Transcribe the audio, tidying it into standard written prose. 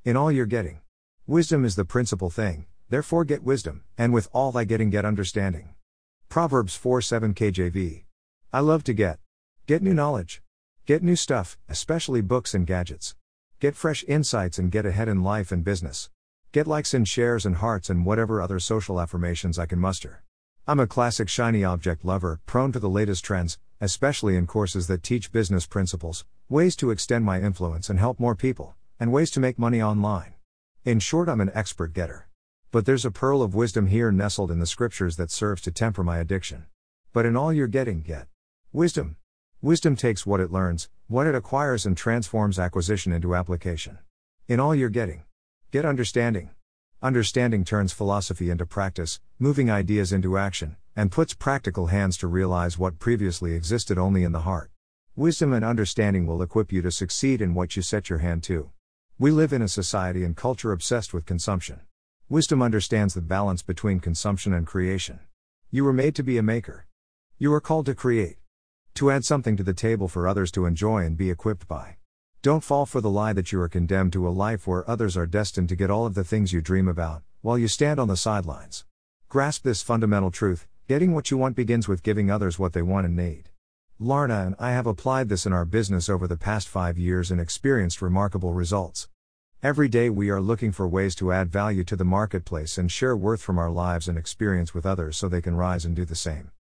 In all you're getting. Wisdom is the principal thing, therefore get wisdom, and with all thy getting get understanding. Proverbs 4:7 KJV. I love to get new knowledge. Get new stuff, especially books and gadgets. Get fresh insights and get ahead in life and business. Get likes and shares and hearts and whatever other social affirmations I can muster. I'm a classic shiny object lover, prone to the latest trends, especially in courses that teach business principles, ways to extend my influence and help more people, and ways to make money online. In short, I'm an expert getter. But there's a pearl of wisdom here nestled in the scriptures that serves to temper my addiction. But in all you're getting, get wisdom. Wisdom takes what it learns, what it acquires, and transforms acquisition into application. In all you're getting, get understanding. Understanding turns philosophy into practice, moving ideas into action, and puts practical hands to realize what previously existed only in the heart. Wisdom and understanding will equip you to succeed in what you set your hand to. We live in a society and culture obsessed with consumption. Wisdom understands the balance between consumption and creation. You were made to be a maker. You are called to create. To add something to the table for others to enjoy and be equipped by. Don't fall for the lie that you are condemned to a life where others are destined to get all of the things you dream about, while you stand on the sidelines. Grasp this fundamental truth: getting what you want begins with giving others what they want and need. Larna and I have applied this in our business over the past 5 years and experienced remarkable results. Every day we are looking for ways to add value to the marketplace and share worth from our lives and experience with others so they can rise and do the same.